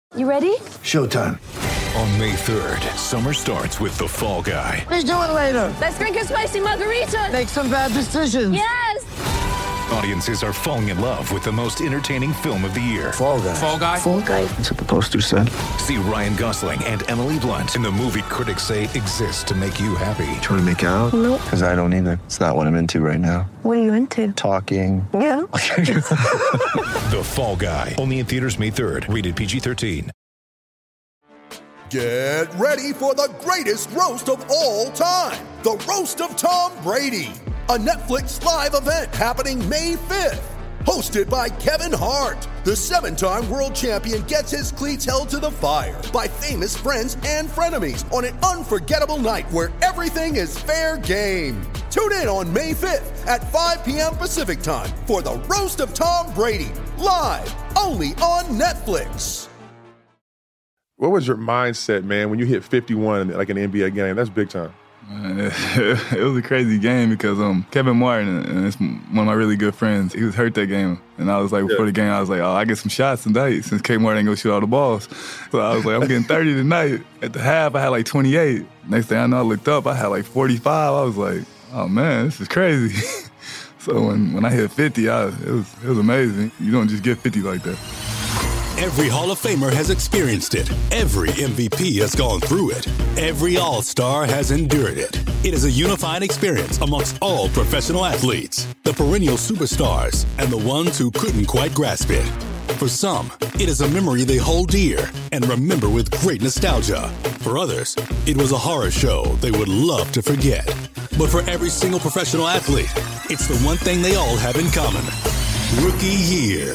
You ready? Showtime. On May 3rd, summer starts with The Fall Guy. Let's do it later. Let's drink a spicy margarita. Make some bad decisions. Yes! Audiences are falling in love with the most entertaining film of the year. Fall Guy. Fall Guy? Fall Guy. That's what the poster said. See Ryan Gosling and Emily Blunt in the movie critics say exists to make you happy. Trying to make it out? Nope. Because I don't either. It's not what I'm into right now. What are you into? Talking. Yeah. The Fall Guy. Only in theaters May 3rd. Rated PG-13. Get ready for the greatest roast of all time. The Roast of Tom Brady. A Netflix live event happening May 5th. Hosted by Kevin Hart. The 7-time world champion gets his cleats held to the fire by famous friends and frenemies on an unforgettable night where everything is fair game. Tune in on May 5th at 5 p.m. Pacific time for the Roast of Tom Brady. Live only on Netflix. What was your mindset, man, when you hit 51 like an NBA game? That's big time. It was a crazy game because Kevin Martin, and it's one of my really good friends, he was hurt that game. And I was like, before the game, I was like, I get some shots tonight since K. Martin ain't gonna shoot all the balls. So I was like, I'm getting 30 tonight. At the half, I had like 28. Next thing I know, I looked up, I had like 45. I was like, oh man, this is crazy. So when I hit 50, it was amazing. You don't just get 50 like that. Every Hall of Famer has experienced it. Every MVP has gone through it. Every All-Star has endured it. It is a unifying experience amongst all professional athletes, the perennial superstars, and the ones who couldn't quite grasp it. For some, it is a memory they hold dear and remember with great nostalgia. For others, it was a horror show they would love to forget. But for every single professional athlete, it's the one thing they all have in common. Rookie year.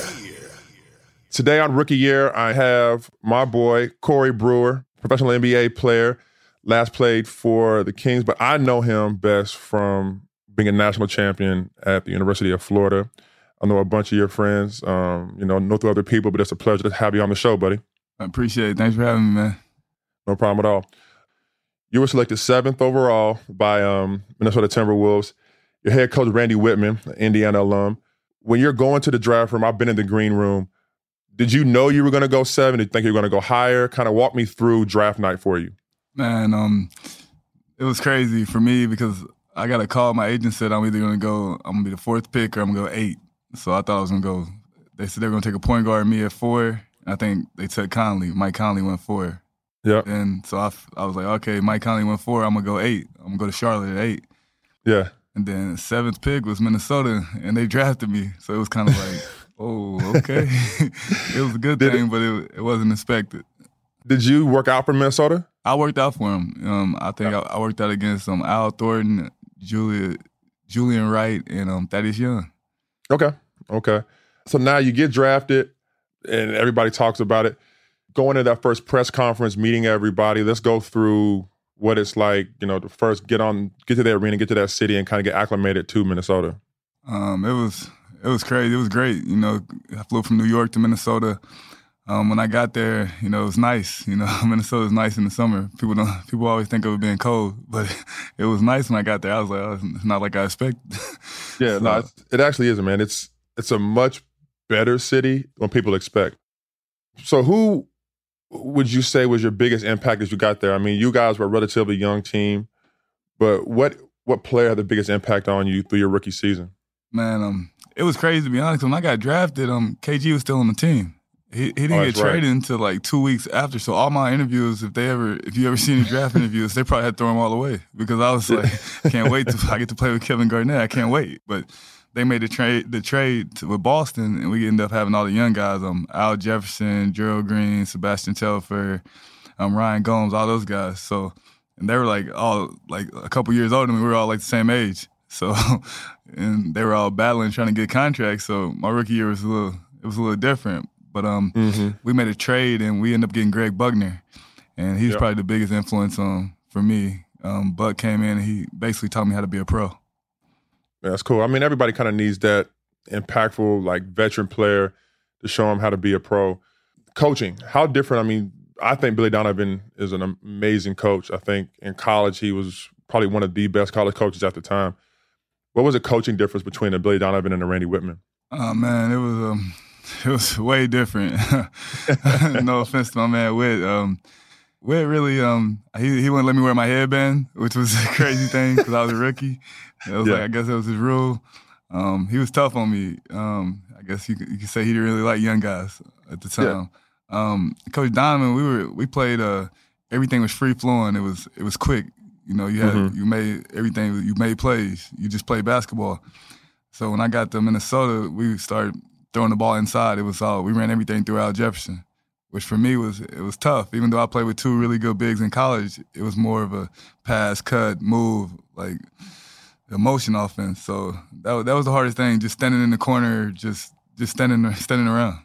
Today on Rookie Year, I have my boy, Corey Brewer, professional NBA player, last played for the Kings, but I know him best from being a national champion at the University of Florida. I know a bunch of your friends, know through other people, but it's a pleasure to have you on the show, buddy. I appreciate it. Thanks for having me, man. No problem at all. You were selected 7th overall by Minnesota Timberwolves. Your head coach, Randy Whitman, an Indiana alum. When you're going to the draft room, I've been in the green room. Did you know you were going to go 7? Did you think you were going to go higher? Kind of walk me through draft night for you. Man, it was crazy for me because I got a call. My agent said I'm either going to be the 4th pick or I'm going to go 8. So I thought I was going to go. They said they were going to take a point guard, me at 4. I think they took Conley. Mike Conley went 4. Yeah. And so I was like, okay, Mike Conley went 4. I'm going to go 8. I'm going to go to Charlotte at 8. Yeah. And then 7th pick was Minnesota, and they drafted me. So it was kind of like, oh, okay. It was a good thing, but it wasn't expected. Did you work out for Minnesota? I worked out for him. I think I worked out against Al Thornton, Julian Wright, and Thaddeus Young. Okay. So now you get drafted, and everybody talks about it. Going to that first press conference, meeting everybody, let's go through what it's like, to first get to the arena, get to that city, and kind of get acclimated to Minnesota. It was crazy. It was great. I flew from New York to Minnesota. When I got there, it was nice. Minnesota's nice in the summer. People always think of it being cold, but it was nice when I got there. I was like, it's not like I expected. Yeah, no, it actually isn't, man. It's a much better city than people expect. So who would you say was your biggest impact as you got there? I mean, you guys were a relatively young team, but what player had the biggest impact on you through your rookie season? Man, it was crazy to be honest. When I got drafted, KG was still on the team. He didn't get traded until like 2 weeks after. So all my interviews, if you ever see any draft interviews, they probably had to throw them all away because I was like, I can't wait till I get to play with Kevin Garnett. I can't wait. But they made the trade with Boston, and we ended up having all the young guys, Al Jefferson, Gerald Green, Sebastian Telfair, Ryan Gomes, all those guys. So, and they were all a couple years older than me. We were all like the same age. So, and they were all battling, trying to get contracts. So my rookie year was a little different. But we made a trade, and we ended up getting Greg Buckner, and he's probably the biggest influence for me. Buck came in, and he basically taught me how to be a pro. Yeah, that's cool. I mean, everybody kind of needs that impactful, veteran player to show them how to be a pro. Coaching, how different? I mean, I think Billy Donovan is an amazing coach. I think in college he was probably one of the best college coaches at the time. What was the coaching difference between a Billy Donovan and a Randy Whitman? Man, it was It was way different. No offense to my man Whit. Whit really, he wouldn't let me wear my headband, which was a crazy thing because I was a rookie. It was like, I guess that was his rule. He was tough on me. I guess you could say he didn't really like young guys at the time. Yeah. Coach Donovan, we played. Everything was free flowing. It was quick. You know, you made everything. You made plays. You just played basketball. So when I got to Minnesota, we started throwing the ball inside. We ran everything through Al Jefferson, which for me was tough. Even though I played with two really good bigs in college, it was more of a pass, cut, move, like a motion offense. So that was the hardest thing, just standing in the corner, just standing around.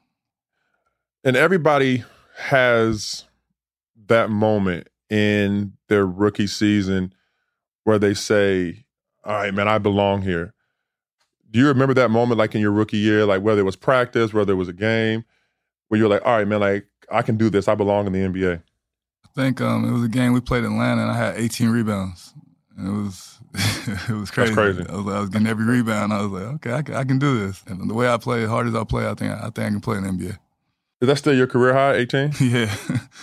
And everybody has that moment in their rookie season where they say, all right, man, I belong here. Do you remember that moment like in your rookie year, like whether it was practice, whether it was a game, where you're like, all right, man, like I can do this. I belong in the NBA? I think it was a game we played in Atlanta and I had 18 rebounds. And it was crazy. That's crazy. I was getting every rebound. I was like, okay, I can do this. And the way I play, as hard as I play, I think I can play in the NBA. Is that still your career high, 18? Yeah.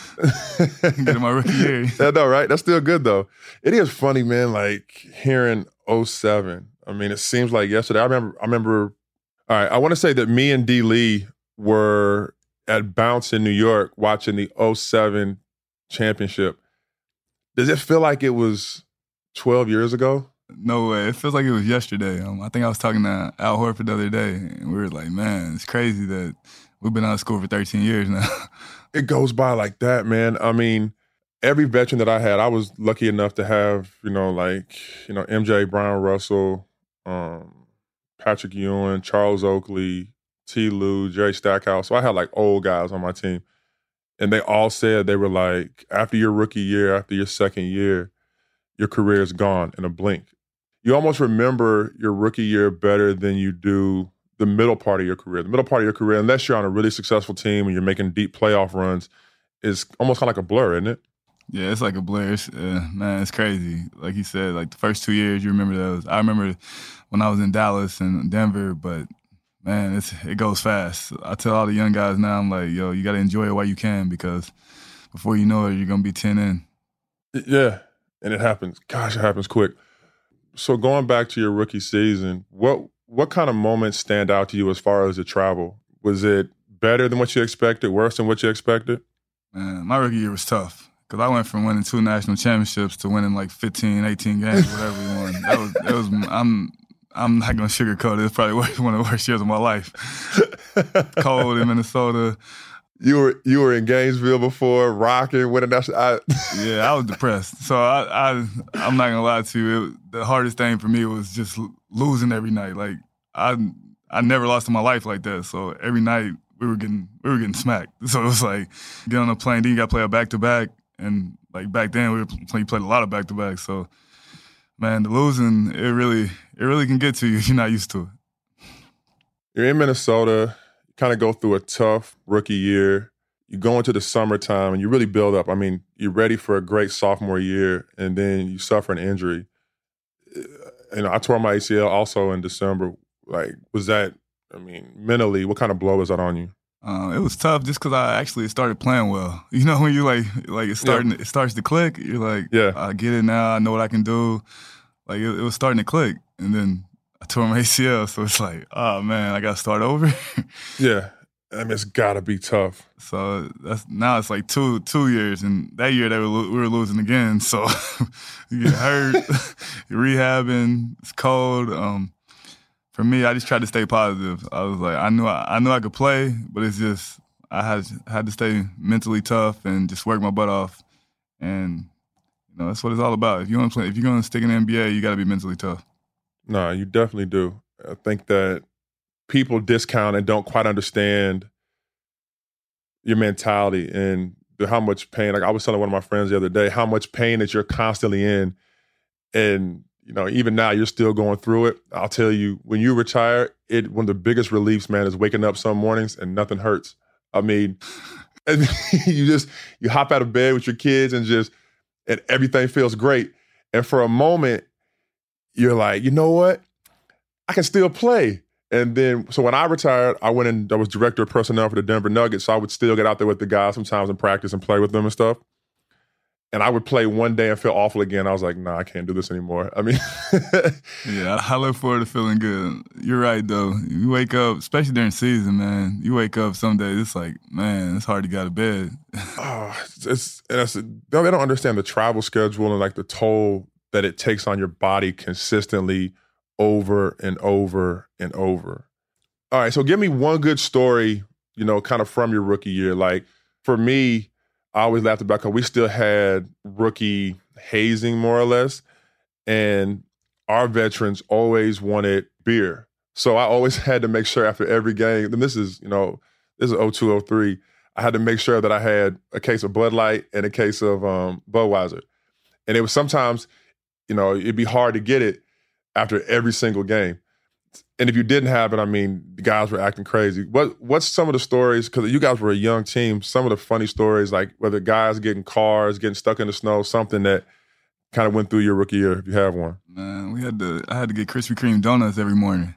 Get in my rookie year. Yeah, no, right? That's still good, though. It is funny, man, like hearing 07. I mean, it seems like yesterday. I remember, all right, I want to say that me and D. Lee were at Bounce in New York watching the 07 championship. Does it feel like it was 12 years ago? No way. It feels like it was yesterday. I think I was talking to Al Horford the other day, and we were like, man, it's crazy that we've been out of school for 13 years now. It goes by like that, man. I mean, every veteran that I had, I was lucky enough to have, MJ, Brian Russell, Patrick Ewing, Charles Oakley, T. Lue, Jerry Stackhouse. So I had like old guys on my team. And they all said, they were like, after your rookie year, after your second year, your career is gone in a blink. You almost remember your rookie year better than you do the middle part of your career. The middle part of your career, unless you're on a really successful team and you're making deep playoff runs, is almost kind of like a blur, isn't it? Yeah, it's like a blur. Man, it's crazy. Like you said, like the first 2 years, you remember those. I remember when I was in Dallas and Denver, but man, it goes fast. I tell all the young guys now, I'm like, yo, you got to enjoy it while you can because before you know it, you're going to be 10 in. Yeah, and it happens. Gosh, it happens quick. So going back to your rookie season, what kind of moments stand out to you as far as the travel? Was it better than what you expected, worse than what you expected? Man, my rookie year was tough because I went from winning 2 national championships to winning like 15, 18 games, whatever we won. That was I'm not going to sugarcoat it. It's probably one of the worst years of my life. Cold in Minnesota. You were in Gainesville before, rocking, winning national. Yeah, I was depressed. So I'm not gonna lie to you. The hardest thing for me was just losing every night. Like I never lost in my life like that. So every night we were getting smacked. So it was like get on a plane, then you got to play a back-to-back, and like back then we played a lot of back-to-backs. So man, the losing it really can get to you if you're not used to it. You're in Minnesota. Kind of go through a tough rookie year. You go into the summertime and you really build up. I mean, you're ready for a great sophomore year, and then you suffer an injury. I tore my ACL also in December. Like, was that, mentally, what kind of blow was that on you? It was tough just because I actually started playing well. You know, when you like it starts to click, you're like, yeah, I get it now. I know what I can do. Like, it was starting to click. And then I tore my ACL, so it's like, oh man, I got to start over. Yeah, it's got to be tough. So now it's like two years, and that year we were losing again. So you get hurt, you're rehabbing, it's cold. For me, I just tried to stay positive. I was like, I knew I could play, but it's just I had to stay mentally tough and just work my butt off. And that's what it's all about. If you're gonna stick in the NBA, you got to be mentally tough. No, you definitely do. I think that people discount and don't quite understand your mentality and how much pain. Like I was telling one of my friends the other day, how much pain that you're constantly in. And, even now you're still going through it. I'll tell you, when you retire, one of the biggest reliefs, man, is waking up some mornings and nothing hurts. I mean, you hop out of bed with your kids and everything feels great. And for a moment, you're like, you know what? I can still play. And then, so when I retired, I was director of personnel for the Denver Nuggets, so I would still get out there with the guys sometimes in practice and play with them and stuff. And I would play one day and feel awful again. I was like, nah, I can't do this anymore. I mean. Yeah, I look forward to feeling good. You're right, though. You wake up, especially during season, man, you wake up some days, it's like, man, it's hard to get out of bed. They don't understand the travel schedule and like the toll that it takes on your body consistently over and over and over. All right, so give me one good story, kind of from your rookie year. Like, for me, I always laughed about because we still had rookie hazing, more or less, and our veterans always wanted beer. So I always had to make sure after every game, and this is 02, 03, I had to make sure that I had a case of Bud Light and a case of Budweiser. And it was sometimes, it'd be hard to get it after every single game. And if you didn't have it, I mean, the guys were acting crazy. What's some of the stories, because you guys were a young team, some of the funny stories, like whether guys getting cars, getting stuck in the snow, something that kind of went through your rookie year, if you have one? Man, I had to get Krispy Kreme donuts every morning.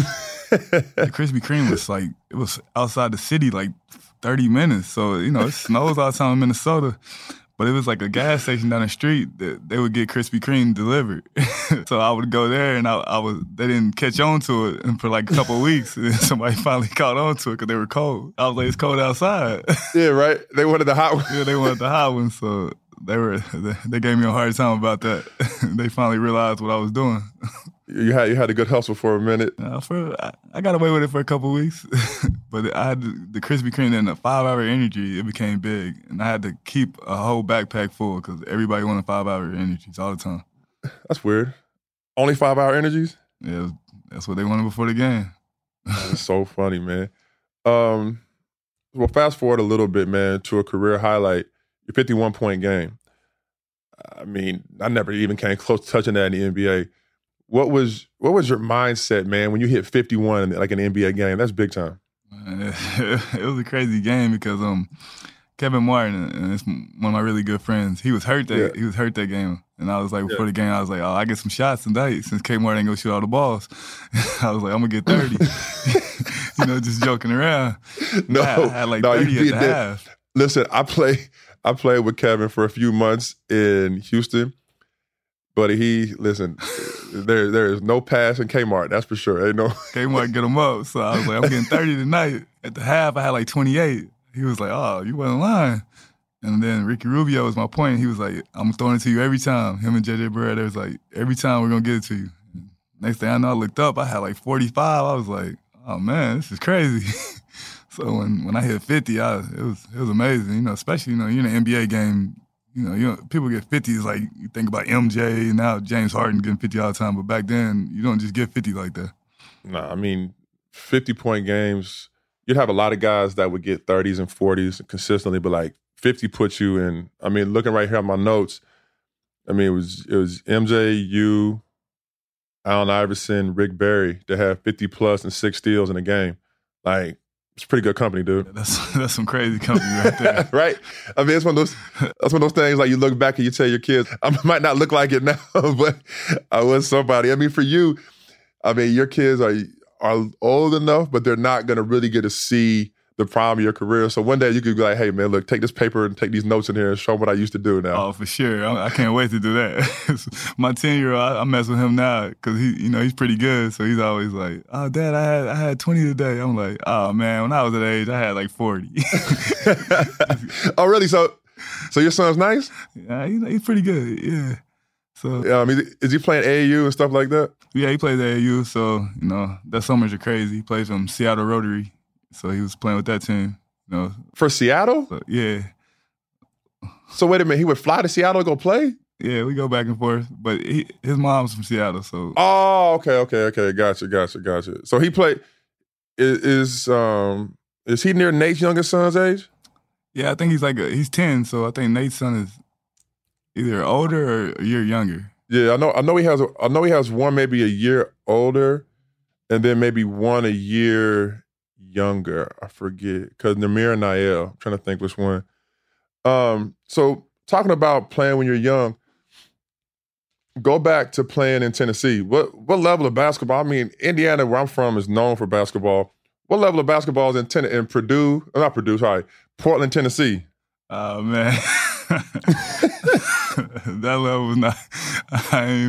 The Krispy Kreme it was outside the city, like 30 minutes. So, it snows all the time in Minnesota. But it was like a gas station down the street that they would get Krispy Kreme delivered. So I would go there, and they didn't catch on to it and for like a couple of weeks. And then somebody finally caught on to it because they were cold. I was like, it's cold outside. Yeah, right? They wanted the hot one. Yeah, they wanted the hot one. So they gave me a hard time about that. They finally realized what I was doing. You had a good hustle for a minute. I got away with it for a couple of weeks. But I had the Krispy Kreme and the 5-hour energy, it became big. And I had to keep a whole backpack full because everybody wanted 5-hour energies all the time. That's weird. Only 5-hour energies? Yeah, that's what they wanted before the game. That's so funny, man. Well, fast forward a little bit, man, to a career highlight, your 51-point game. I mean, I never even came close to touching that in the NBA. What was your mindset, man, when you hit 51 in like an NBA game? That's big time. It was a crazy game because Kevin Martin, and it's one of my really good friends, he was hurt that game. And I was like, before the game, I was like, I get some shots tonight since K Martin ain't gonna shoot all the balls. I was like, I'm gonna get 30. Just joking around. No, I had like 30 at the half. Listen, I played with Kevin for a few months in Houston. But there is no pass in Kmart, that's for sure. Ain't no Kmart get him up. So I was like, I'm getting 30 tonight. At the half, I had like 28. He was like, oh, you wasn't lying. And then Ricky Rubio was my point. He was like, I'm throwing it to you every time. Him and JJ Barea, they was like, every time we're going to get it to you. Next thing I know, I looked up, I had like 45. I was like, oh man, this is crazy. So when I hit 50, it was amazing. Especially, you're in an NBA game. People get 50s like you think about MJ, and now James Harden getting 50 all the time. But back then, you don't just get 50 like that. Nah, I mean, 50-point games, you'd have a lot of guys that would get 30s and 40s consistently, but like 50 puts you in. I mean, looking right here at my notes, I mean, it was MJ, you, Allen Iverson, Rick Barry to have 50+ and 6 steals in a game. Like, it's pretty good company, dude. That's some crazy company right there. Right? I mean, that's one of those things like you look back and you tell your kids, I might not look like it now, but I was somebody. I mean, for you, I mean, your kids are old enough, but they're not going to really get to see the prime of your career. So one day you could be like, hey, man, look, take this paper and take these notes in here and show them what I used to do now. Oh, for sure. I can't wait to do that. My 10-year-old, I mess with him now because he's pretty good. So he's always like, oh, Dad, I had 20 today. I'm like, oh, man, when I was that age, I had like 40. Oh, really? So your son's nice? Yeah, he's pretty good, yeah. So is he playing AAU and stuff like that? Yeah, he plays AAU. So, that summers are crazy. He plays from Seattle Rotary. So he was playing with that team, For Seattle? So, yeah. So wait a minute, he would fly to Seattle to go play? Yeah, we go back and forth. But his mom's from Seattle, so. Oh, okay. Gotcha. So he played. Is he near Nate's youngest son's age? Yeah, I think he's 10. So I think Nate's son is either older or a year younger. Yeah, I know he has one maybe a year older, and then maybe one a year younger. I forget, because Namir and Nael. I'm trying to think which one. So talking about playing when you're young, go back to playing in Tennessee. What level of basketball? I mean, Indiana, where I'm from, is known for basketball. What level of basketball is in Purdue? Not Purdue, sorry, Portland, Tennessee. Oh, man. That level was not, I'm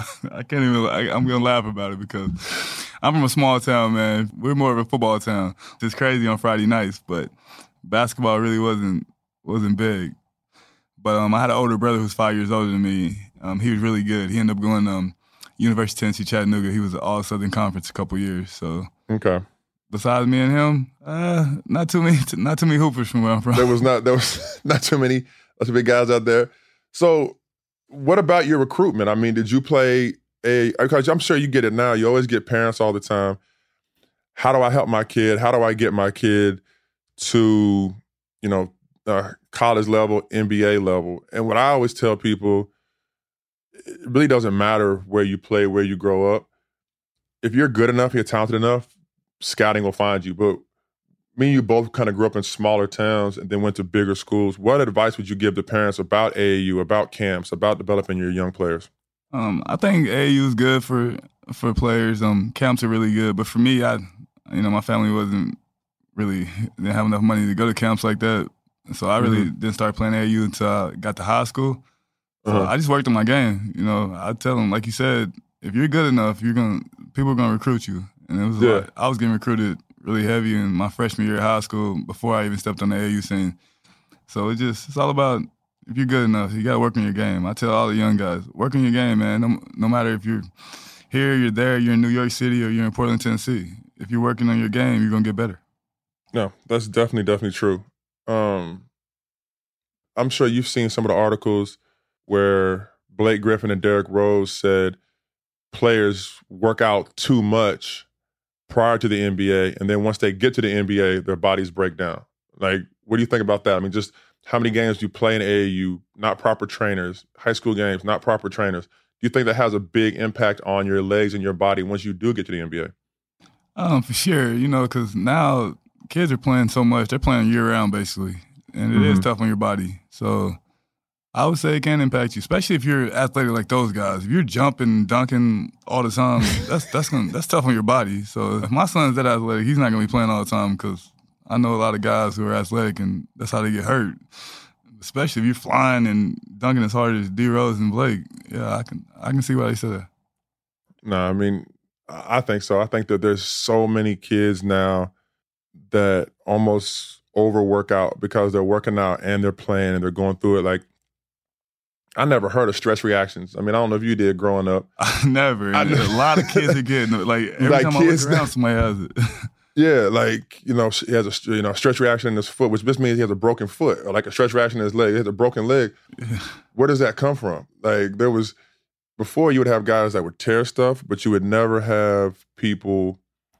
going to laugh about it because I'm from a small town, man. We're more of a football town. It's crazy on Friday nights, but basketball really wasn't big. But I had an older brother who's 5 years older than me. He was really good. He ended up going University of Tennessee, Chattanooga. He was All-Southern Conference a couple years. So okay. Besides me and him, not too many hoopers from where I'm from. There was not too many big guys out there. So, what about your recruitment? I mean, did you play because I'm sure you get it now. You always get parents all the time. How do I help my kid? How do I get my kid to, college level, NBA level? And what I always tell people, it really doesn't matter where you play, where you grow up. If you're good enough, you're talented enough, scouting will find you. But me and you both kind of grew up in smaller towns and then went to bigger schools. What advice would you give to parents about AAU, about camps, about developing your young players? I think AAU is good for players. Camps are really good. But for me, my family didn't have enough money to go to camps like that. So I really didn't start playing AAU until I got to high school. So I just worked on my game. I tell them, like you said, if you're good enough, people are gonna recruit you. And it was I was getting recruited really heavy in my freshman year of high school before I even stepped on the AAU scene. So it's all about, if you're good enough, you got to work on your game. I tell all the young guys, work on your game, man. No matter if you're here, you're there, you're in New York City, or you're in Portland, Tennessee. If you're working on your game, you're going to get better. No, that's definitely true. I'm sure you've seen some of the articles where Blake Griffin and Derrick Rose said players work out too much prior to the NBA, and then once they get to the NBA, their bodies break down. Like, what do you think about that? I mean, just how many games do you play in AAU, not proper trainers, high school games, not proper trainers? Do you think that has a big impact on your legs and your body once you do get to the NBA? For sure, because now kids are playing so much. They're playing year-round, basically, and it is tough on your body. So I would say it can impact you, especially if you're athletic like those guys. If you're jumping, dunking all the time, that's tough on your body. So if my son's that athletic, he's not going to be playing all the time because I know a lot of guys who are athletic and that's how they get hurt. Especially if you're flying and dunking as hard as D. Rose and Blake. Yeah, I can see why they said that. No, I mean, I think so. I think that there's so many kids now that almost overwork out because they're working out and they're playing and they're going through it. Like, I never heard of stress reactions. I mean, I don't know if you did growing up. I never. A lot of kids are getting it. Like, every time I look around, somebody has it. Yeah, like, he has a stretch reaction in his foot, which just means he has a broken foot, or like a stretch reaction in his leg. He has a broken leg. Where does that come from? Like, before you would have guys that would tear stuff, but you would never have people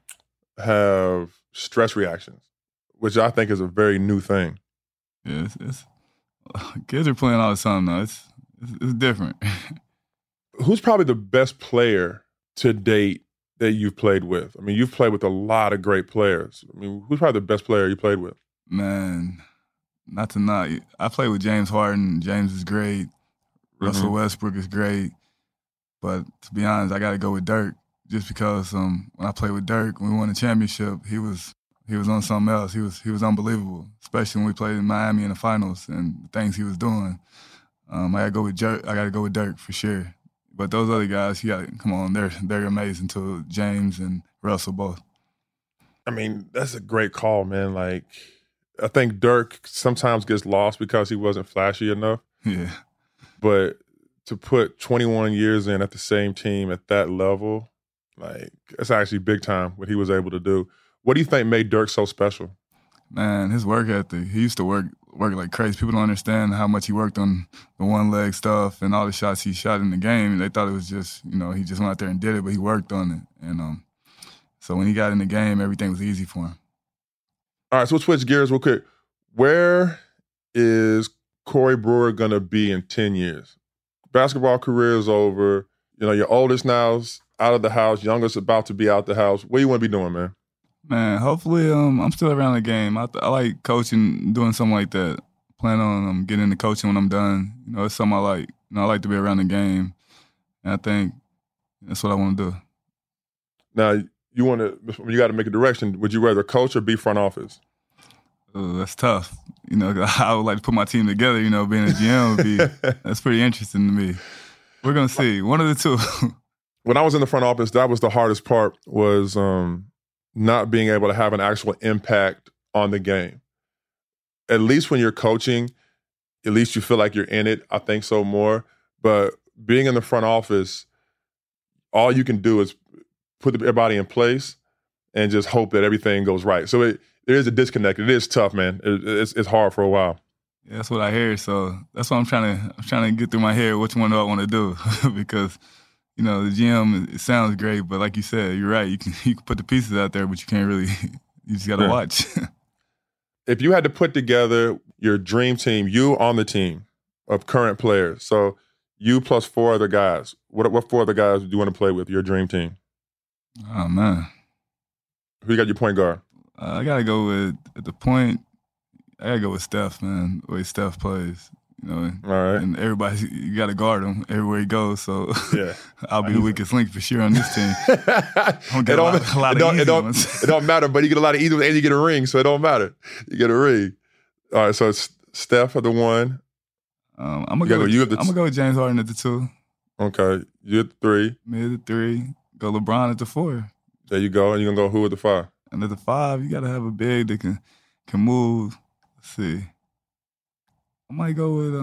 have stress reactions, which I think is a very new thing. Yeah, kids are playing all the time now. It's different. Who's probably the best player to date that you've played with? I mean, you've played with a lot of great players. I mean, who's probably the best player you played with? Man, not to knock. I played with James Harden. James is great. Russell Westbrook is great. But to be honest, I got to go with Dirk just because when I played with Dirk, when we won the championship, he was on something else. He was unbelievable, especially when we played in Miami in the finals and the things he was doing. I got to go with Dirk for sure. But those other guys, come on, they're amazing too. James and Russell both. I mean, that's a great call, man. Like, I think Dirk sometimes gets lost because he wasn't flashy enough. Yeah. But to put 21 years in at the same team at that level, like, it's actually big time what he was able to do. What do you think made Dirk so special? Man, his work ethic. He used to work like crazy. People don't understand how much he worked on the one-leg stuff and all the shots he shot in the game. They thought it was just, he just went out there and did it, but he worked on it. And so when he got in the game, everything was easy for him. All right, so we'll switch gears real quick. Where is Corey Brewer going to be in 10 years? Basketball career is over. Your oldest now's out of the house. Youngest about to be out the house. What do you want to be doing, man? Man, hopefully I'm still around the game. I like coaching, doing something like that. Plan on getting into coaching when I'm done. It's something I like. I like to be around the game And I think that's what I want to do. Now, you got to make a direction. Would you rather coach or be front office? That's tough. I would like to put my team together. Being a GM would be that's pretty interesting to me. We're gonna see. One of the two. When I was in the front office, that was the hardest part. Was not being able to have an actual impact on the game. At least when you're coaching, at least you feel like you're in it. I think so more. But being in the front office, all you can do is put everybody in place and just hope that everything goes right. So there is a disconnect. It is tough, man. It's hard for a while. Yeah, that's what I hear. So that's what I'm trying to get through my head. Which one do I want to do? Because the GM, it sounds great, but like you said, you're right. You can put the pieces out there, but you can't really. You just got to watch. If you had to put together your dream team, you on the team of current players, so you plus 4 other guys, what 4 other guys do you want to play with, your dream team? Oh, man. Who you got your point guard? I got to go with, at the point, I got to go with Steph, man, the way Steph plays. All right. And you got to guard him everywhere he goes. So yeah. I'll be the weakest link for sure on this team. It don't matter, but you get a lot of easy ones and you get a ring, so it don't matter. You get a ring. All right, so it's Steph at the 1. I'm gonna go with James Harden at the 2. Okay, you at the 3. Me at the 3. Go LeBron at the 4. There you go. And you're gonna go who at the 5? And at the 5, you gotta have a big that can move. Let's see. I might go with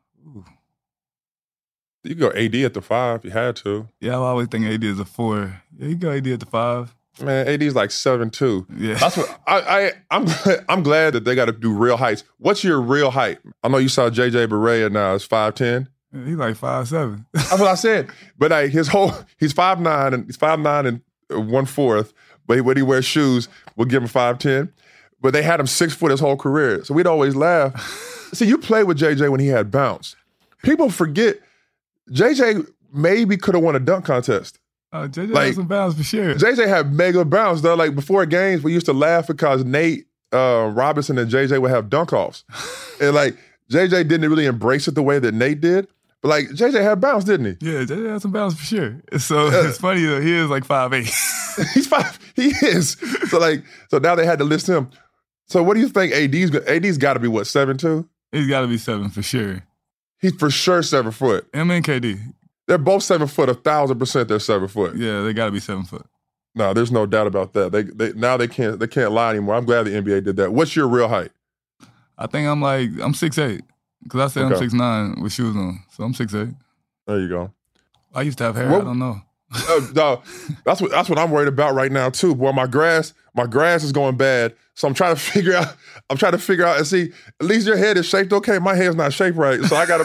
You could go AD at the 5 if you had to. Yeah, I always think AD is a 4. Yeah, you go AD at the 5. Man, AD's like 7'2". Yeah. That's what I'm glad that they got to do real heights. What's your real height? I know you saw JJ Barea now is 5'10". Yeah, he's like 5'7". That's what I said. But like he's 5'9" and he's 5'9" and 1/4. But when he wears shoes, we'll give him 5'10". But they had him 6 foot his whole career. So we'd always laugh. See, you played with JJ when he had bounce. People forget JJ maybe could have won a dunk contest. JJ had some bounce for sure. JJ had mega bounce, though. Like before games, we used to laugh because Nate Robinson and JJ would have dunk offs. And like JJ didn't really embrace it the way that Nate did. But like JJ had bounce, didn't he? Yeah, JJ had some bounce for sure. So it's funny though, he is like 5'8". He's 5. He is. So now they had to list him. So what do you think AD's got to be what, 7'2"? He's got to be 7 for sure. He's for sure 7 foot. Him and KD. They're both 7 foot. 1,000% they're 7 foot. Yeah, they got to be 7 foot. No, there's no doubt about that. They can't lie anymore. I'm glad the NBA did that. What's your real height? I think I'm 6'8". Because I said I'm 6'9" with shoes on. So I'm 6'8". There you go. I used to have hair. I don't know. No, that's what I'm worried about right now too. Boy, my grass is going bad. So I'm trying to figure out and see, at least your head is shaped okay. My head's not shaped right. So I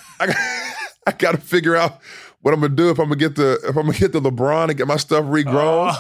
gotta figure out what I'm gonna do if I'm gonna get the LeBron and get my stuff regrown.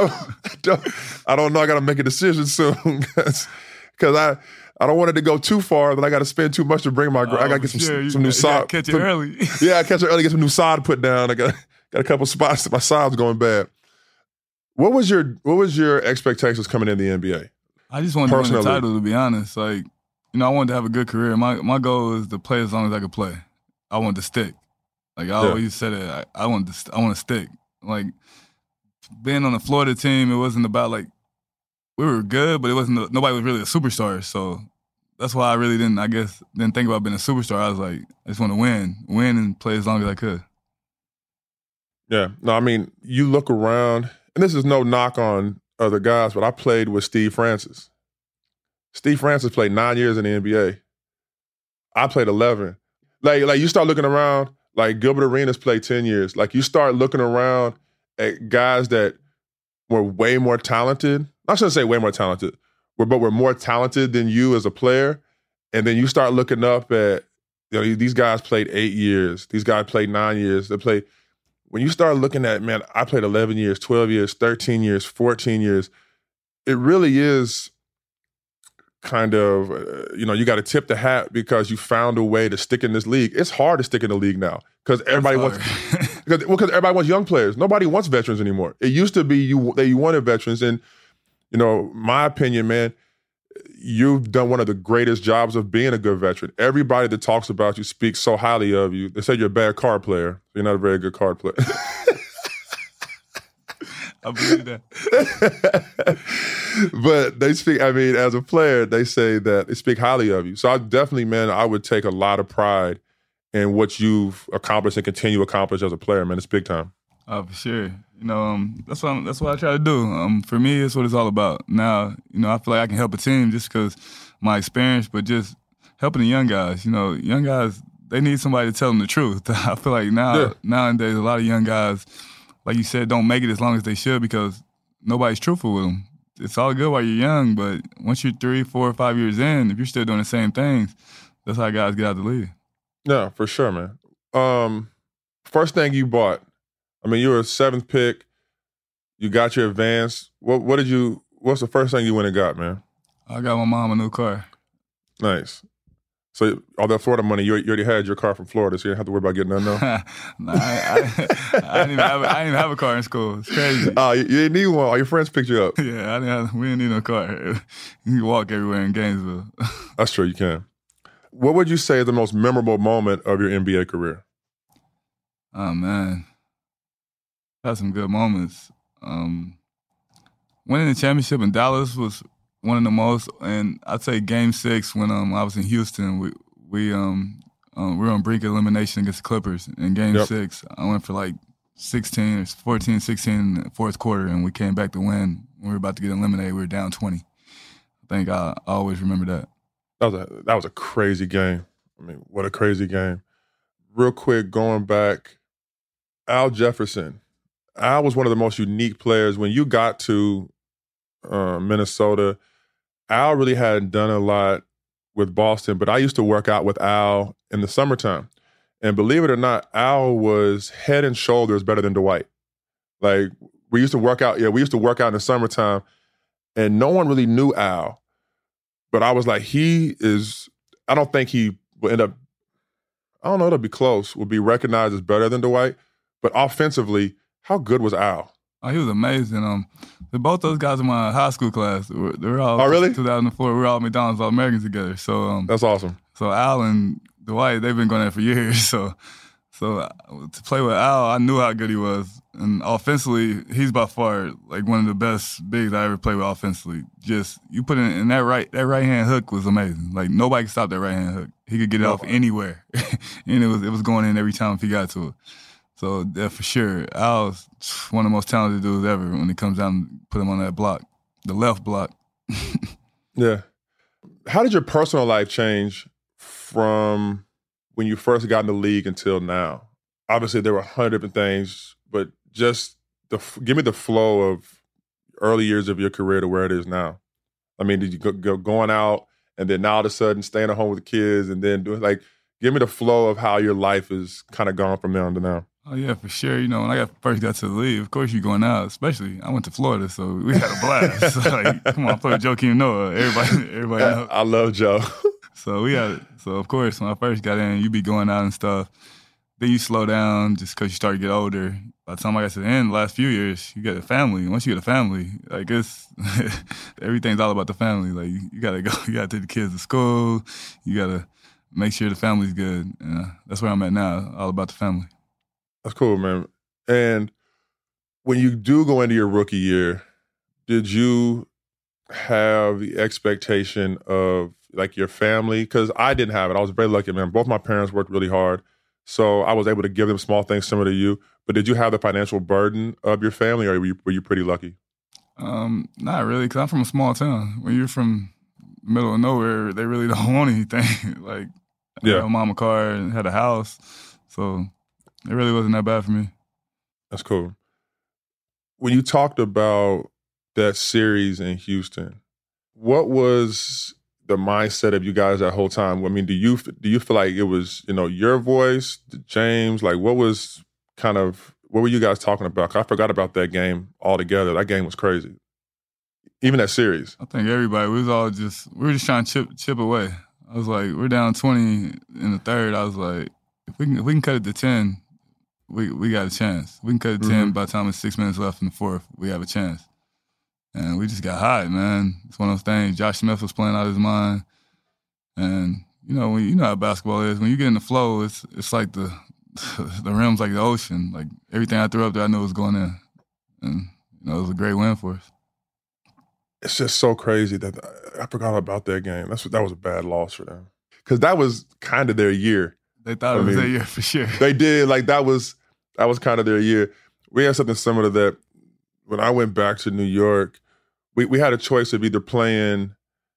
I don't know. I gotta make a decision soon because I don't want it to go too far. Then I got to spend too much to bring my. I got to get some new sod. Catch it early. Yeah, catch it early. Get some new sod put down. I got a couple spots that my sod's going bad. What was your expectations coming in the NBA? I just wanted to win the title, to be honest. Like, I wanted to have a good career. My goal is to play as long as I could play. I wanted to stick. Like I always said it. I want to stick. Like being on the Florida team, it wasn't about like we were good, but it wasn't. Nobody was really a superstar. So that's why I really didn't think about being a superstar. I was like, I just want to win and play as long as I could. Yeah. No, I mean, you look around, and this is no knock on other guys, but I played with Steve Francis. Steve Francis played 9 years in the NBA. I played 11. Like you start looking around, like Gilbert Arenas played 10 years. Like you start looking around at guys that were way more talented. I shouldn't say way more talented, but were more talented than you as a player. And then you start looking up at, these guys played 8 years. These guys played 9 years. When you start looking at, man, I played 11 years, 12 years, 13 years, 14 years, it really is kind of, you got to tip the hat because you found a way to stick in this league. It's hard to stick in the league now because everybody wants young players. Nobody wants veterans anymore. It used to be you wanted veterans. And, my opinion, man, you've done one of the greatest jobs of being a good veteran. Everybody that talks about you speaks so highly of you. They say you're a bad card player. You're not a very good card player. I believe that. But they speak, I mean, as a player, they say that they speak highly of you. So I definitely, man, I would take a lot of pride in what you've accomplished and continue to accomplish as a player, man. It's big time. Oh, for sure. That's what I try to do. For me, it's what it's all about. Now, I feel like I can help a team just because my experience, but just helping the young guys. Young guys, they need somebody to tell them the truth. I feel like nowadays, a lot of young guys, like you said, don't make it as long as they should because nobody's truthful with them. It's all good while you're young, but once you're 3, 4, 5 years in, if you're still doing the same things, that's how guys get out the league. Yeah, for sure, man. First thing you bought, I mean, you were a 7th pick. You got your advance. What's the first thing you went and got, man? I got my mom a new car. Nice. So all that Florida money, you already had your car from Florida, so you didn't have to worry about getting none, no? Nah, I didn't even have a car in school. It's crazy. Oh, you didn't need one. All your friends picked you up. Yeah, we didn't need no car. You can walk everywhere in Gainesville. That's true, you can. What would you say is the most memorable moment of your NBA career? Oh, man. Had some good moments. Winning the championship in Dallas was one of the most, and I'd say Game 6 when I was in Houston, we were on brink of elimination against the Clippers. In Game 6, I went for like 16 in the fourth quarter, and we came back to win. We were about to get eliminated. We were down 20. I think I always remember that. That was a crazy game. I mean, what a crazy game. Real quick, going back, Al Jefferson. Al was one of the most unique players. When you got to Minnesota, Al really hadn't done a lot with Boston, but I used to work out with Al in the summertime. And believe it or not, Al was head and shoulders better than Dwight. Like, we used to work out in the summertime, and no one really knew Al. But I was like, I don't think he will end up, I don't know, it'll be close, will be recognized as better than Dwight. But offensively, how good was Al? Oh, he was amazing. Both those guys in my high school class. They were all 2004. We were all McDonald's All-Americans together. So that's awesome. So Al and Dwight, they've been going there for years. So to play with Al, I knew how good he was. And offensively, he's by far like one of the best bigs I ever played with offensively. Just you put in that right hand hook was amazing. Like nobody could stop that right hand hook. He could get it off anywhere, and it was going in every time if he got to it. So yeah, for sure, Al's one of the most talented dudes ever when it comes down to put him on that block, the left block. Yeah. How did your personal life change from when you first got in the league until now? Obviously, there were 100 different things, but just give me the flow of early years of your career to where it is now. I mean, did you go going out and then now all of a sudden staying at home with the kids and then doing give me the flow of how your life has kind of gone from there on to now. Oh, yeah, for sure. When I first got to the league, of course you're going out, especially I went to Florida, so we had a blast. So, come on, I played with Joakim Noah. Everybody knows. I love Joe. So of course, when I first got in, you be going out and stuff. Then you slow down just because you start to get older. By the time I got to the end, the last few years, you get a family. Once you get a family, it's everything's all about the family. Like you gotta go, you gotta take the kids to school. You gotta make sure the family's good. That's where I'm at now, all about the family. That's cool, man. And when you do go into your rookie year, did you have the expectation of your family? Because I didn't have it. I was very lucky, man. Both my parents worked really hard. So I was able to give them small things similar to you. But did you have the financial burden of your family, or were you pretty lucky? Not really, because I'm from a small town. When you're from the middle of nowhere, they really don't want anything. I had a mom a car and had a house. So it really wasn't that bad for me. That's cool. When you talked about that series in Houston, what was the mindset of you guys that whole time? I mean, do you feel like it was, your voice, James? What were you guys talking about? I forgot about that game altogether. That game was crazy. Even that series. I think everybody, we were just trying to chip away. I was like, we're down 20 in the third. I was like, if we can cut it to 10, we got a chance. We can cut it to 10 by the time it's 6 minutes left in the fourth. We have a chance. And we just got hot, man. It's one of those things. Josh Smith was playing out of his mind. And, when you know how basketball is. When you get in the flow, it's like the rim's like the ocean. Like, everything I threw up there, I knew was going in. And, it was a great win for us. It's just so crazy that I forgot about that game. That was a bad loss for them. Because that was kind of their year. They thought it was their year for sure. They did. Like, that was kind of their year. We had something similar to that. When I went back to New York, we had a choice of either playing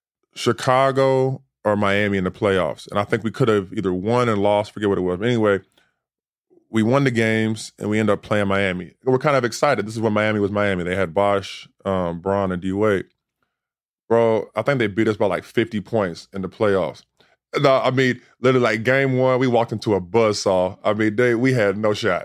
Chicago or Miami in the playoffs. And I think we could have either won and lost, forget what it was. But anyway, we won the games and we ended up playing Miami. We're kind of excited. This is when Miami was Miami. They had Bosh, Braun, and D-Wade. Bro, I think they beat us by like 50 points in the playoffs. No, I mean, literally like game one, we walked into a buzzsaw. I mean, we had no shot.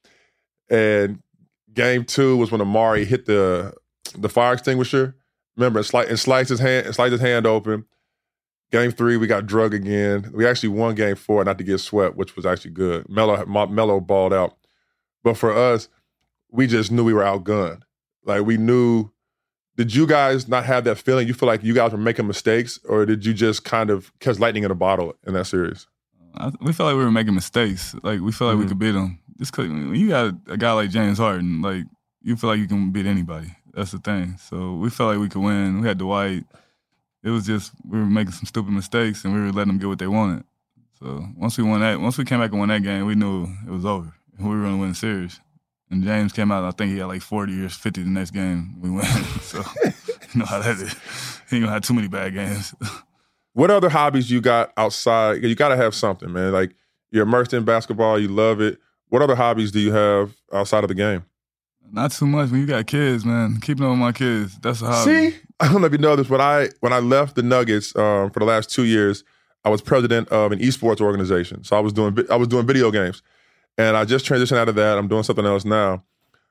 And game two was when Amari hit the fire extinguisher. Remember, and sliced his hand open. Game three, we got drug again. We actually won game four, not to get swept, which was actually good. Melo balled out. But for us, we just knew we were outgunned. Like, we knew. Did you guys not have that feeling? You feel like you guys were making mistakes, or did you just kind of catch lightning in a bottle in that series? We felt like we were making mistakes. Like, we felt like we could beat them. Just 'cause when you got a guy like James Harden, like, you feel like you can beat anybody. That's the thing. So we felt like we could win. We had Dwight. It was just we were making some stupid mistakes, and we were letting them get what they wanted. So once we came back and won that game, we knew it was over. We were going to win the series. And James came out, I think he had like 40 or 50 the next game. We win. So you know how that is. He ain't going to have too many bad games. What other hobbies you got outside? You got to have something, man. Like, you're immersed in basketball. You love it. What other hobbies do you have outside of the game? Not too much. When you got kids, man, keeping up with my kids, that's a hobby. See? I don't know if you know this, but when I left the Nuggets for the last 2 years, I was president of an esports organization. So I was doing video games. And I just transitioned out of that. I'm doing something else now.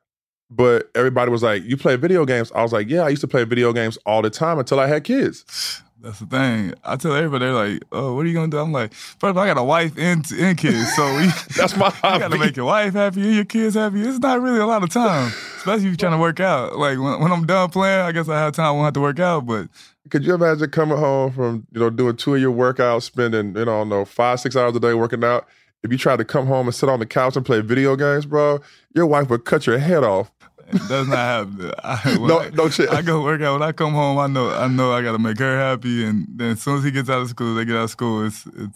But everybody was like, you play video games? I was like, yeah, I used to play video games all the time until I had kids. That's the thing. I tell everybody, they're like, oh, what are you going to do? I'm like, first of all, I got a wife and kids. So that's my hobby. You got to make your wife happy and your kids happy. It's not really a lot of time, especially if you're trying to work out. Like, when I'm done playing, I guess I have time. I won't have to work out, but... Could you imagine coming home from, doing 2 of your workouts, spending, 5-6 hours a day working out? If you tried to come home and sit on the couch and play video games, bro, your wife would cut your head off. It does not happen. No shit. I go work out. When I come home, I know I got to make her happy. And then as soon as he gets out of school, they get out of school,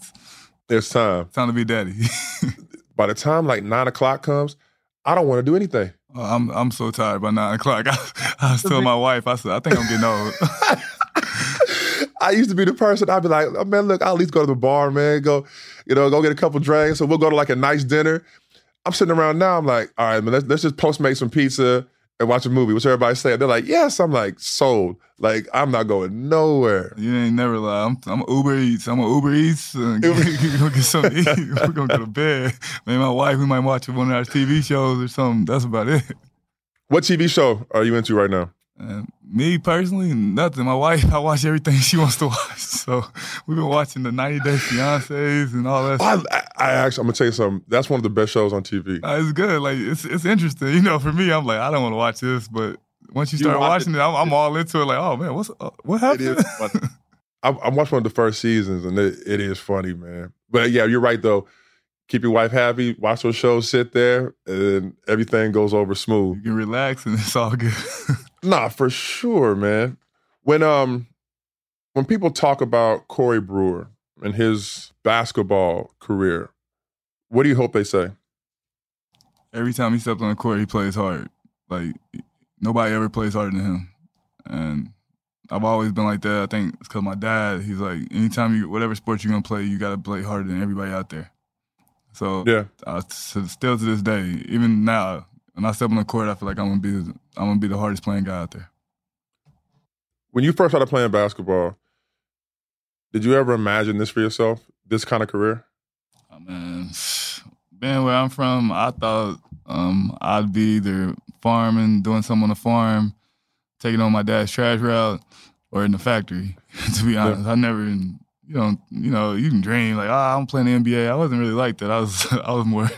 it's time. Time to be daddy. By the time like 9 o'clock comes, I don't want to do anything. I'm so tired by 9 o'clock. I was telling my wife, I said, I think I'm getting old. I used to be the person, I'd be like, oh, man, look, I'll at least go to the bar, man, go get a couple drinks, so we'll go to like a nice dinner. I'm sitting around now, I'm like, all right, man, let's just Postmate some pizza and watch a movie. What's everybody saying? They're like, yes. I'm like, sold. Like, I'm not going nowhere. You ain't never lie. I'm Uber Eats. I'm an Uber Eats. We're going to get something to eat. We're going to go to bed. Me and my wife, we might watch one of our TV shows or something. That's about it. What TV show are you into right now? Me personally, nothing. My wife, I watch everything she wants to watch. So we've been watching the 90 Day Fiancés and all that stuff. I'm going to tell you something. That's one of the best shows on TV. It's good. Like, it's interesting. For me, I'm like, I don't want to watch this. But once you start watching it, I'm all into it. Like, oh, man, what happened? It is funny. I watched one of the first seasons, and it is funny, man. But, yeah, you're right, though. Keep your wife happy, watch those shows, sit there, and everything goes over smooth. You can relax, and it's all good. Nah, for sure, man. When people talk about Corey Brewer and his basketball career, what do you hope they say? Every time he steps on the court, he plays hard. Like, nobody ever plays harder than him. And I've always been like that. I think it's because my dad, he's like, anytime whatever sport you're going to play, you got to play harder than everybody out there. So yeah, still to this day, even now, when I step on the court, I feel like I'm gonna be the hardest playing guy out there. When you first started playing basketball, did you ever imagine this for yourself, this kind of career? Oh, man, being where I'm from, I thought I'd be either farming, doing something on the farm, taking on my dad's trash route, or in the factory. To be honest, I never. You can dream like, I'm playing the NBA. I wasn't really like that. I was more,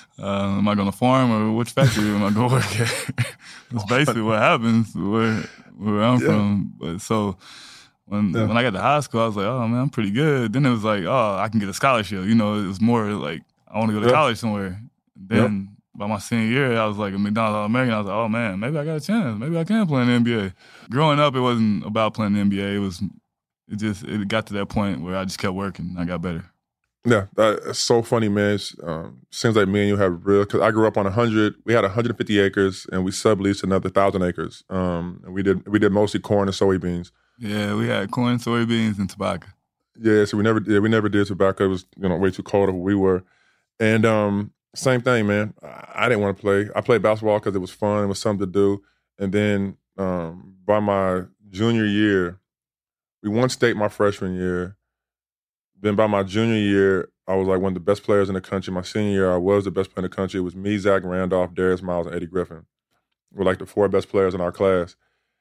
am I going to farm or which factory am I going to work at? That's basically what happens. where I'm from. But so when I got to high school, I was like, oh, man, I'm pretty good. Then it was like, oh, I can get a scholarship. You know, it was more like I want to go to college somewhere. Then by my senior year, I was like a McDonald's All-American. I was like, oh, man, maybe I got a chance. Maybe I can play in the NBA. Growing up, it wasn't about playing in the NBA. It got to that point where I just kept working and I got better. Yeah, that's so funny, man. Seems like me and you have because I grew up on 150 acres and we subleased another 1,000 acres. And we did mostly corn and soybeans. Yeah, we had corn, soybeans, and tobacco. Yeah, so we never did tobacco. It was way too cold where we were. And same thing, man. I didn't want to play. I played basketball because it was fun. It was something to do. And then by my junior year, we won state my freshman year. Then by my junior year, I was like one of the best players in the country. My senior year, I was the best player in the country. It was me, Zach Randolph, Darius Miles, and Eddie Griffin. We're like the 4 best players in our class.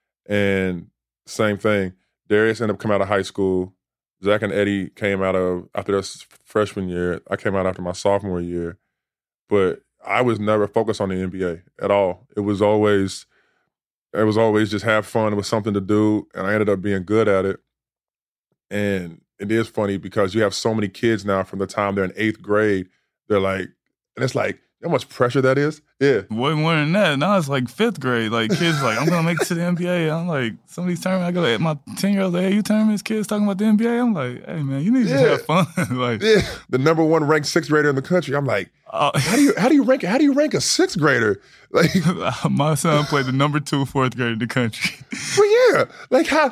And same thing. Darius ended up coming out of high school. Zach and Eddie came out after their freshman year. I came out after my sophomore year. But I was never focused on the NBA at all. It was always just have fun. It was something to do. And I ended up being good at it. And it is funny because you have so many kids now from the time they're in 8th grade. They're like, and it's like, how much pressure that is? Yeah. Way more than that. Now it's like 5th grade. Like kids like, I'm going to make it to the NBA. I'm like, some of these tournaments, I go like, my 10-year-old's like, hey, you tournaments, kids talking about the NBA? I'm like, hey, man, you need to just have fun. Like, the number 1 ranked 6th grader in the country. I'm like, how do you rank a 6th grader? Like, my son played the number 2 4th grader in the country. Well, yeah. Like how?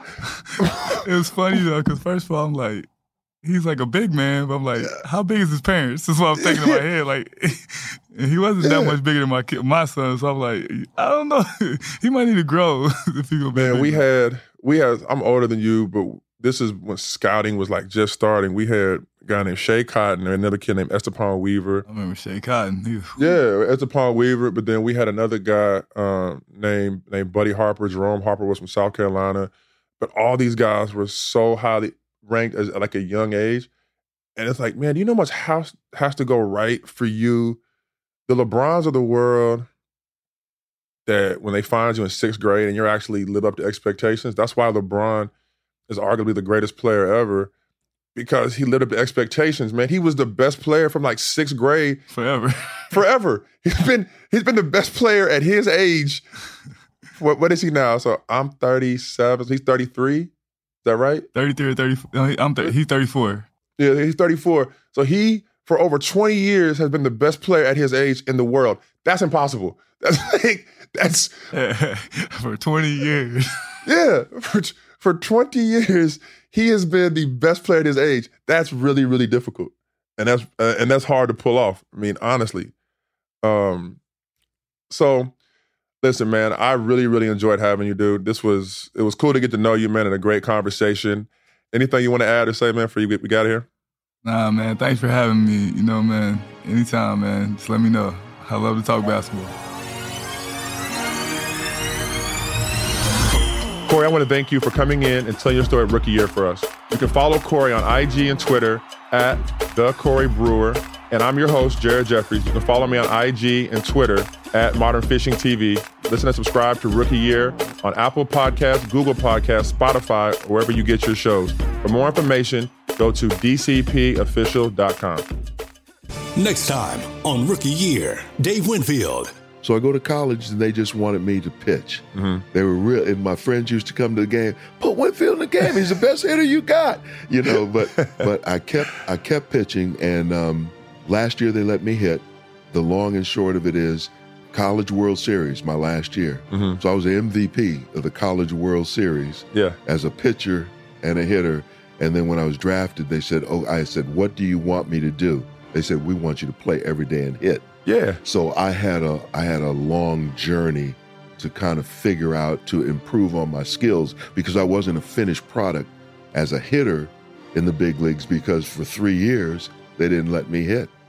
It was funny though, because first of all, I'm like, he's like a big man, but I'm like, how big is his parents? That's what I'm thinking in my head. Like, he wasn't that much bigger than my son, so I'm like, I don't know. He might need to grow if he gonna be Man, bigger. we had. I'm older than you, but this is when scouting was like just starting. We had a guy named Shea Cotton and another kid named Esteban Weaver. I remember Shea Cotton. Yeah, Esteban Weaver. But then we had another guy named Buddy Harper. Jerome Harper was from South Carolina. But all these guys were so highly ranked at like a young age. And it's like, man, do you know how much has to go right for you? The LeBrons of the world, that when they find you in 6th grade and you're actually live up to expectations, that's why LeBron is arguably the greatest player ever, because he lived up to expectations, man. He was the best player from like 6th grade. Forever. He's been the best player at his age. What is he now? So I'm 37. He's 33. Is that right? 33 or 34. He's 34. Yeah, he's 34. So he, for over 20 years, has been the best player at his age in the world. That's impossible. That's for 20 years. Yeah, for 20 years, he has been the best player at his age. That's really, really difficult, and that's hard to pull off. I mean, honestly. So, listen, man, I really, really enjoyed having you, dude. It was cool to get to know you, man, and a great conversation. Anything you want to add or say, man, before we got here? Nah, man, thanks for having me. You know, man, anytime, man, just let me know. I love to talk basketball. Corey, I want to thank you for coming in and telling your story of rookie year for us. You can follow Corey on IG and Twitter at The Corey Brewer. And I'm your host, Jared Jeffries. You can follow me on IG and Twitter at Modern Fishing TV. Listen and subscribe to Rookie Year on Apple Podcasts, Google Podcasts, Spotify, or wherever you get your shows. For more information, go to dcpofficial.com. Next time on Rookie Year, Dave Winfield. So I go to college and they just wanted me to pitch. Mm-hmm. They were real, and my friends used to come to the game. Put Winfield in the game. He's the best hitter you got. You know, but I kept pitching, and last year they let me hit. The long and short of it is College World Series, my last year. Mm-hmm. So I was the MVP of the College World Series as a pitcher and a hitter. And then when I was drafted, they said, I said, what do you want me to do? They said, we want you to play every day and hit. Yeah. So I had a long journey to kind of figure out, to improve on my skills, because I wasn't a finished product as a hitter in the big leagues, because for 3 years they didn't let me hit.